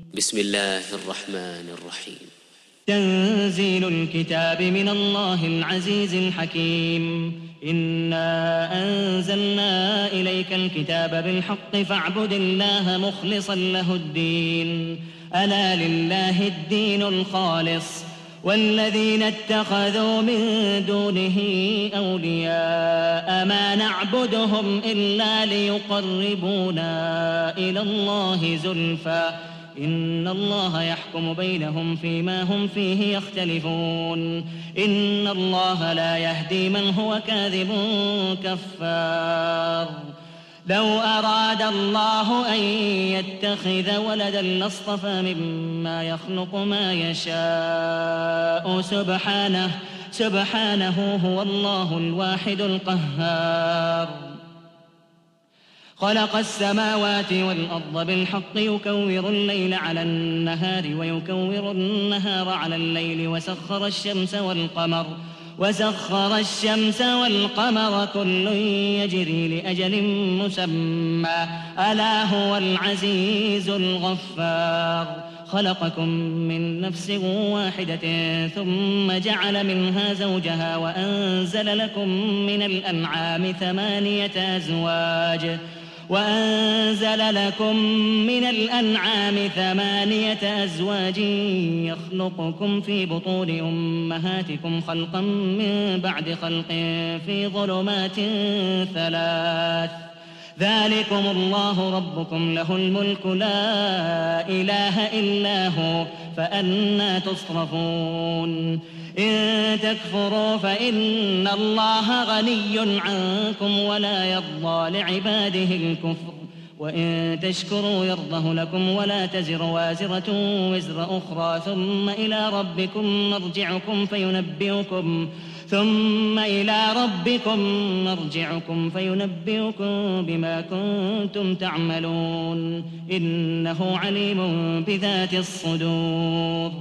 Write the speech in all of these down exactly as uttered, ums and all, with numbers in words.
بسم الله الرحمن الرحيم. تنزيل الكتاب من الله العزيز الحكيم. إنا أنزلنا إليك الكتاب بالحق فاعبد الله مخلصا له الدين، ألا لله الدين الخالص، والذين اتخذوا من دونه أولياء ما نعبدهم إلا ليقربونا إلى الله زلفى إن الله يحكم بينهم فيما هم فيه يختلفون. إن الله لا يهدي من هو كاذب كفار. لو أراد الله أن يتخذ ولدا لاصطفى مما يخلق ما يشاء سبحانه سبحانه هو الله الواحد القهار. خلق السماوات والأرض بالحق يكور الليل على النهار ويكور النهار على الليل وسخر الشمس والقمر وسخر الشمس والقمر كل يجري لأجل مسمى ألا هو العزيز الغفار. خلقكم من نفس واحدة ثم جعل منها زوجها وأنزل لكم من الأنعام ثمانية أزواج وأنزل لكم من الأنعام ثمانية أزواج يخلقكم في بطون أمهاتكم خلقا من بعد خلق في ظلمات ثلاث. ذلكم الله ربكم له الملك لا إله إلا هو فأنى تصرفون. إن تكفروا فإن الله غني عنكم ولا يرضى لعباده الكفر وإن تشكروا يرضه لكم ولا تزر وازرة وزر أخرى ثم إلى ربكم مرجعكم فينبئكم ثم إلى ربكم مرجعكم فينبئكم بما كنتم تعملون إنه عليم بذات الصدور.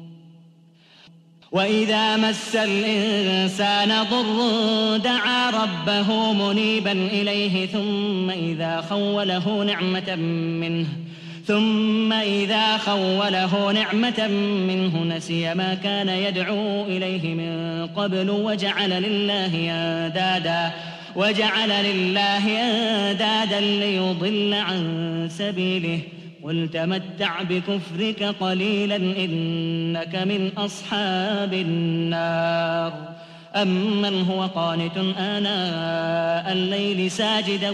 وإذا مس الإنسان ضر دعا ربه منيبا إليه ثم إذا خوله نعمة منه ثم إذا خوله نعمة منه نسي ما كان يدعو إليه من قبل وجعل لله أندادا وجعل لله أندادا ليضل عن سبيله. قل تمتع بكفرك قليلا إنك من أصحاب النار. أمن هو قانت آناء الليل ساجدا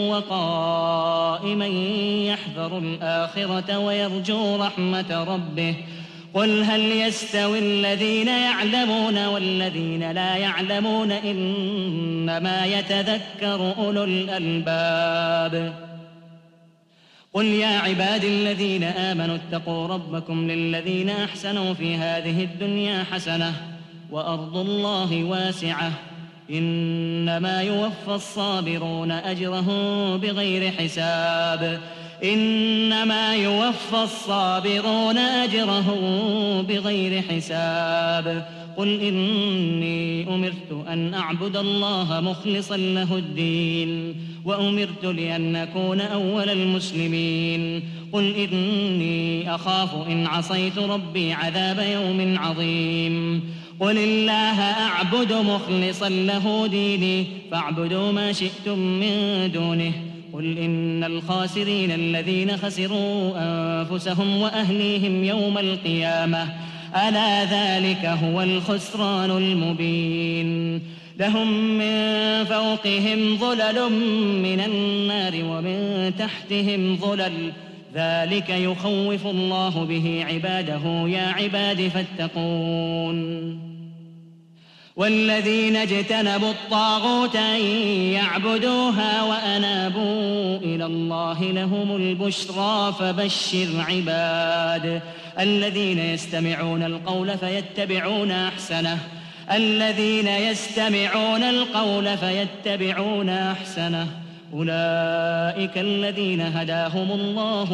وقائما يحذر الآخرة ويرجو رحمة ربه قل هل يستوي الذين يعلمون والذين لا يعلمون إنما يتذكر أولو الألباب. قل يا عبادي الذين آمنوا اتقوا ربكم للذين أحسنوا في هذه الدنيا حسنة وأرض الله واسعة إنما يوفى الصابرون أجرهم بغير حساب إنما يوفى الصابرون أجرهم بغير حساب. قل إني أمرت أن أعبد الله مخلصا له الدين وأمرت لأن أكون أول المسلمين. قل إني أخاف إن عصيت ربي عذاب يوم عظيم. قل الله أعبد مخلصا له ديني فاعبدوا ما شئتم من دونه. قل إن الخاسرين الذين خسروا أنفسهم وأهليهم يوم القيامة ألا ذلك هو الخسران المبين. لهم من فوقهم ظلل من النار ومن تحتهم ظلل ذلك يخوف الله به عباده يا عباد فاتقون. والذين اجتنبوا الطاغوت أن يعبدوها وأنابوا إلى الله لهم البشرى فبشر عباد الذين يستمعون القول فيتبعون أحسنه الذين يستمعون القول فيتبعون أحسنه أولئك الذين هداهم الله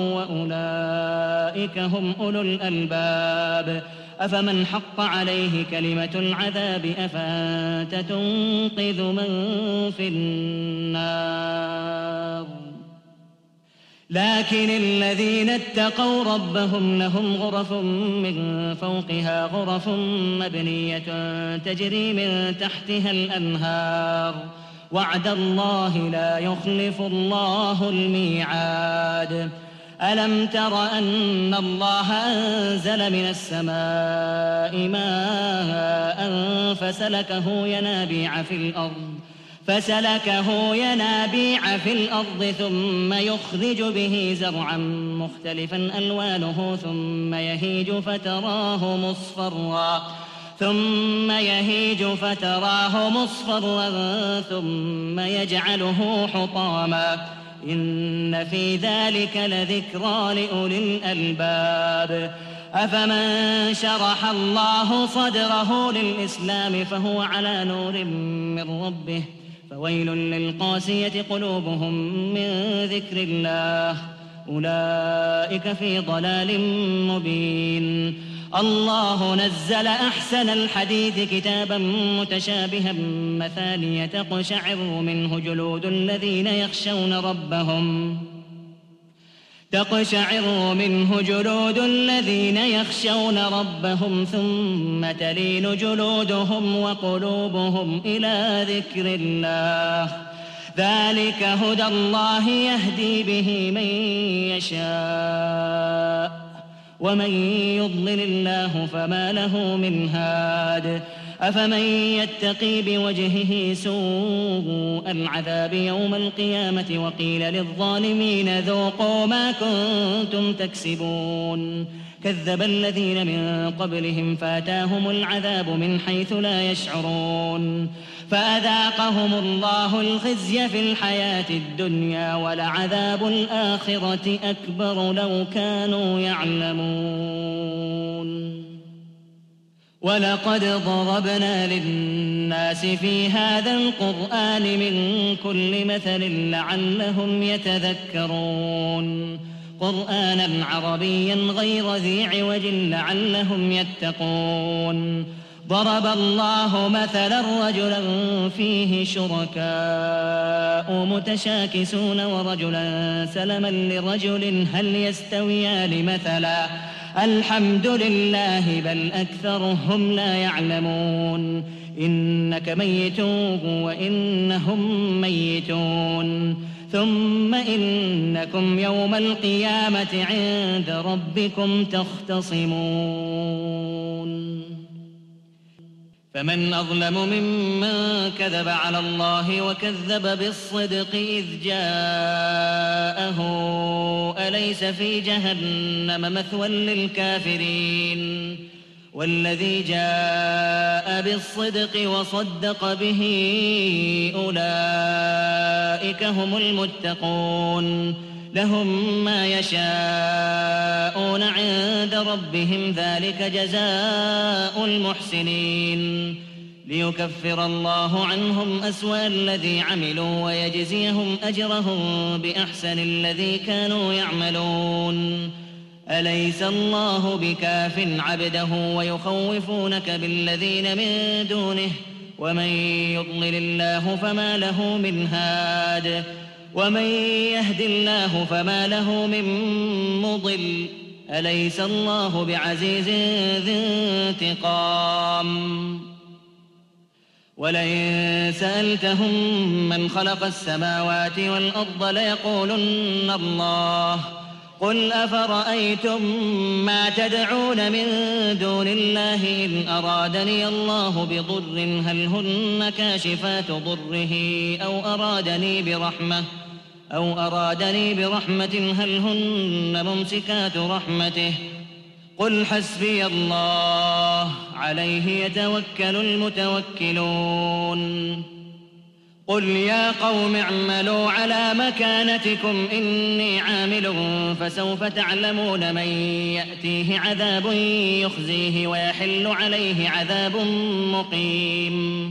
وأولئك هم أولو الألباب. أفمن حق عليه كلمة العذاب أفأنت تنقذ من في النار لكن الذين اتقوا ربهم لهم غرف من فوقها غرف مبنية تجري من تحتها الأنهار وعد الله لا يخلف الله الميعاد. ألم تر أن الله أنزل من السماء ماء فسلكه ينابيع في الأرض فسلكه ينابيع في الأرض ثم يخرج به زرعا مختلفا ألوانه ثم يهيج فتراه مصفرا ثم يهيج فتراه مصفرا ثم يجعله حطاما إن في ذلك لذكرى لأولي الألباب. أفمن شرح الله صدره للإسلام فهو على نور من ربه فويل للقاسية قلوبهم من ذكر الله أولئك في ضلال مبين. الله نزل أحسن الحديث كتابا متشابها مثانية تقشعر منه جلود الذين يخشون ربهم تقشعر منه جلود الذين يخشون ربهم ثم تلين جلودهم وقلوبهم إلى ذكر الله ذلك هدى الله يهدي به من يشاء ومن يضلل الله فما له من هاد. أفمن يتقي بوجهه سوء العذاب يوم القيامة وقيل للظالمين ذوقوا ما كنتم تكسبون كذب الذين من قبلهم فاتاهم العذاب من حيث لا يشعرون فأذاقهم الله الخزي في الحياة الدنيا ولعذاب الآخرة أكبر لو كانوا يعلمون. ولقد ضربنا للناس في هذا القرآن من كل مثل لعلهم يتذكرون قرآنا عربيا غير ذي عوج لعلهم يتقون. ضرب الله مثلا رجلا فيه شركاء متشاكسون ورجلا سلما لرجل هل يستويان مثلا الحمد لله بل أكثرهم لا يعلمون. إنك ميت وإنهم ميتون ثم إنكم يوم القيامة عند ربكم تختصمون. فمن أظلم ممن كذب على الله وكذب بالصدق إذ جاءه أليس في جهنم مثوى للكافرين والذي جاء بالصدق وصدق به أولئك هم المتقون لهم ما يشاءون عند ربهم ذلك جزاء المحسنين ليكفر الله عنهم أسوأ الذي عملوا ويجزيهم أجرهم بأحسن الذي كانوا يعملون. أليس الله بكاف عبده ويخوفونك بالذين من دونه ومن يضلل الله فما له من هاد ومن يهد الله فما له من مضل أليس الله بعزيز ذي انتقام. ولئن سألتهم من خلق السماوات والأرض ليقولن الله قل أفرأيتم ما تدعون من دون الله إن أرادني الله بضر هل هن كاشفات ضره أو أرادني برحمة أو أرادني برحمة هل هن ممسكات رحمته قل حسبي الله عليه يتوكل المتوكلون. قل يا قوم اعملوا على مكانتكم إني عامل فسوف تعلمون من يأتيه عذاب يخزيه ويحل عليه عذاب مقيم.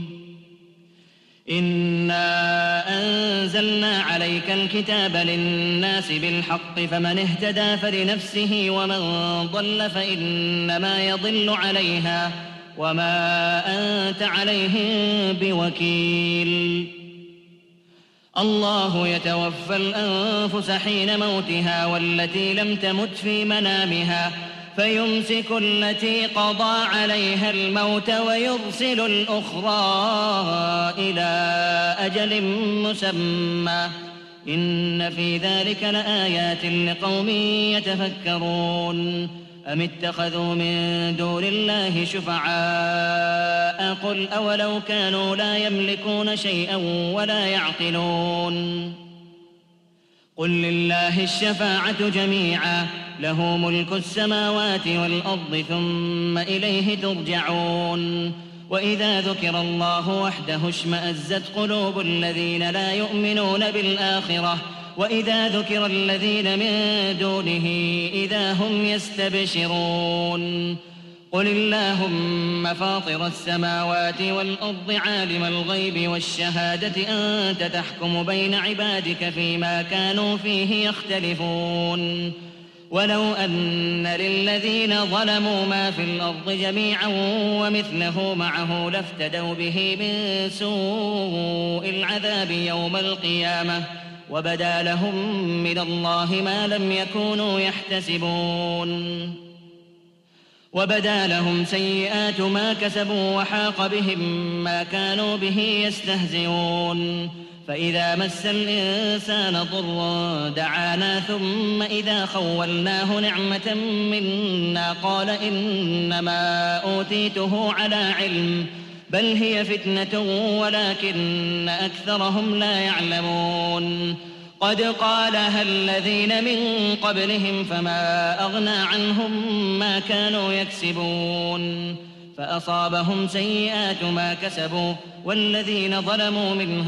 إنا أنزلنا عليك الكتاب للناس بالحق فمن اهتدى فلنفسه ومن ضل فإنما يضل عليها وما أنت عليهم بوكيل. الله يتوفى الأنفس حين موتها والتي لم تمت في منامها فيمسك التي قضى عليها الموت ويرسل الأخرى إلى أجل مسمى إن في ذلك لآيات لقوم يتفكرون أم اتخذوا من دون الله شفعاء قل أولو كانوا لا يملكون شيئا ولا يعقلون قل لله الشفاعة جميعا له ملك السماوات والأرض ثم إليه ترجعون وإذا ذكر الله وحده اشمأزت قلوب الذين لا يؤمنون بالآخرة وإذا ذكر الذين من دونه إذا هم يستبشرون قل اللهم فاطر السماوات والأرض عالم الغيب والشهادة أنت تحكم بين عبادك فيما كانوا فيه يختلفون ولو أن للذين ظلموا ما في الأرض جميعا ومثله معه لافتدوا به من سوء العذاب يوم القيامة وبدا لهم من الله ما لم يكونوا يحتسبون وبدا لهم سيئات ما كسبوا وحاق بهم ما كانوا به يستهزئون فإذا مس الإنسان ضر دعانا ثم إذا خولناه نعمة منا قال إنما أوتيته على علم بل هي فتنة ولكن أكثرهم لا يعلمون قد قالها الذين من قبلهم فما أغنى عنهم ما كانوا يكسبون فأصابهم سيئات ما كسبوا والذين ظلموا من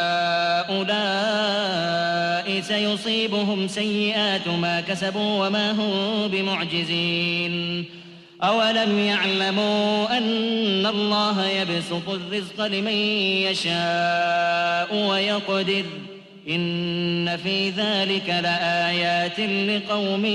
هؤلاء سيصيبهم سيئات ما كسبوا وما هم بمعجزين أولم يعلموا أن الله يبسط الرزق لمن يشاء ويقدر إن في ذلك لآيات لقوم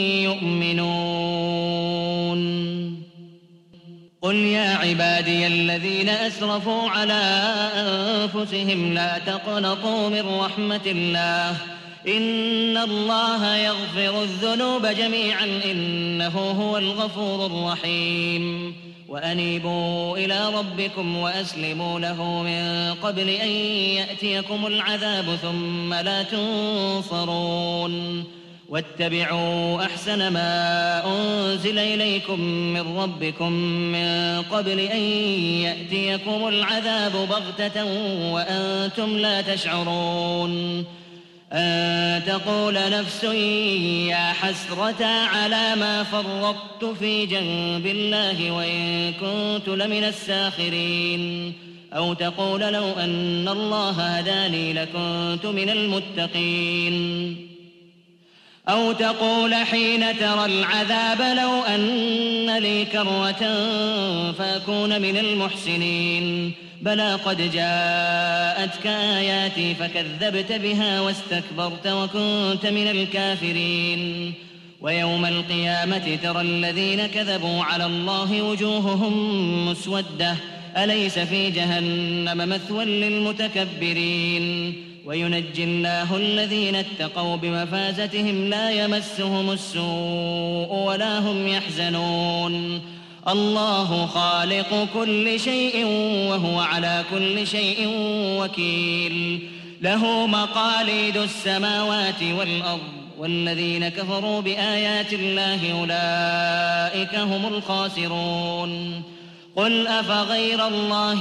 يؤمنون قل يا عبادي الذين أسرفوا على أنفسهم لا تقنطوا من رحمة الله إن الله يغفر الذنوب جميعا إنه هو الغفور الرحيم وأنيبوا إلى ربكم وأسلموا له من قبل أن يأتيكم العذاب ثم لا تنصرون واتبعوا أحسن ما أنزل إليكم من ربكم من قبل أن يأتيكم العذاب بغتة وأنتم لا تشعرون أن تقول نفس يا حسرة على ما فرطت في جنب الله وإن كنت لمن الساخرين أو تقول لو أن الله هداني لكنت من المتقين أو تقول حين ترى العذاب لو أن لي كرة فأكون من المحسنين بلى قد جاءتك آياتي فكذبت بها واستكبرت وكنت من الكافرين ويوم القيامة ترى الذين كذبوا على الله وجوههم مسودة أليس في جهنم مثوى للمتكبرين وينجي الله الذين اتقوا بمفازتهم لا يمسهم السوء ولا هم يحزنون الله خالق كل شيء وهو على كل شيء وكيل له مقاليد السماوات والأرض والذين كفروا بآيات الله أولئك هم الخاسرون قل أفغير الله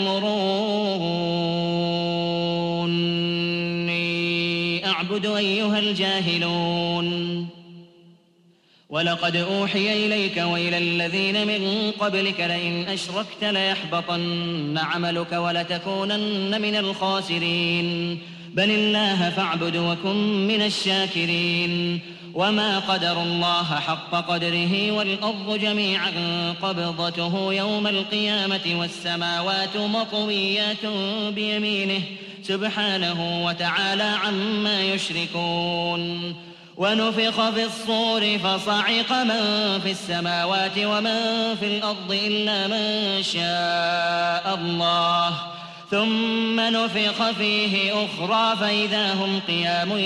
تأمروني أعبد أيها الجاهلون ولقد أوحي إليك وإلى الذين من قبلك لئن أشركت ليحبطن عملك ولتكونن من الخاسرين بل الله فاعبد وكن من الشاكرين وما قدر الله حق قدره والأرض جميعا قبضته يوم القيامة والسماوات مطويات بيمينه سبحانه وتعالى عما يشركون ونفخ في الصور فصعق من في السماوات ومن في الأرض إلا من شاء الله ثم نفخ فيه أخرى فإذا هم قيام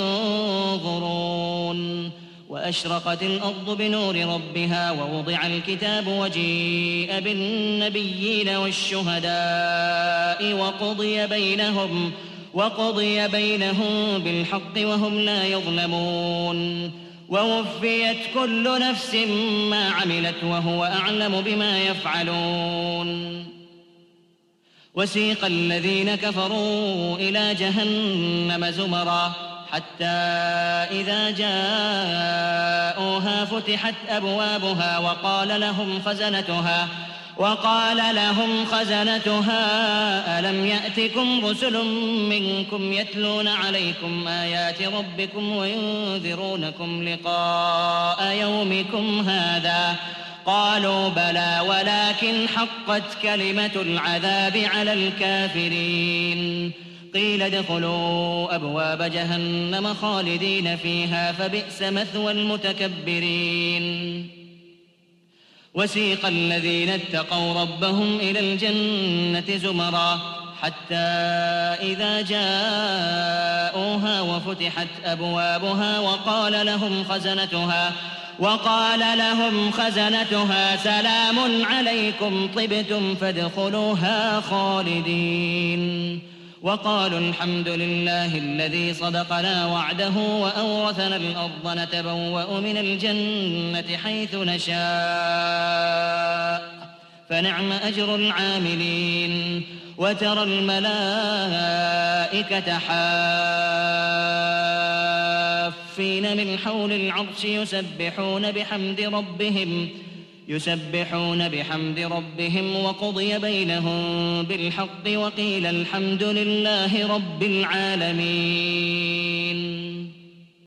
ينظرون وأشرقت الأرض بنور ربها ووضع الكتاب وجيء بالنبيين والشهداء وقضي بينهم وقضي بينهم بالحق وهم لا يظلمون ووفيت كل نفس ما عملت وهو أعلم بما يفعلون وسيق الذين كفروا إلى جهنم زمرا حتى إذا جاءوها فتحت أبوابها وقال لهم خزنتها وقال لهم خزنتها ألم يأتكم رسل منكم يتلون عليكم آيات ربكم وينذرونكم لقاء يومكم هذا قالوا بلى ولكن حقت كلمة العذاب على الكافرين قيل ادخلوا أبواب جهنم خالدين فيها فبئس مثوى المتكبرين وسيق الذين اتقوا ربهم إلى الجنة زمرا حتى إذا جاءوها وفتحت أبوابها وقال لهم خزنتها وقال لهم خزنتها سلام عليكم طبتم فادخلوها خالدين وقالوا الحمد لله الذي صدقنا وعده وأورثنا الأرض نتبوأ من الجنة حيث نشاء فنعم أجر العاملين وترى الملائكة حافين من حول العرش يسبحون بحمد ربهم يسبحون بحمد ربهم وقضي بينهم بالحق وقيل الحمد لله رب العالمين.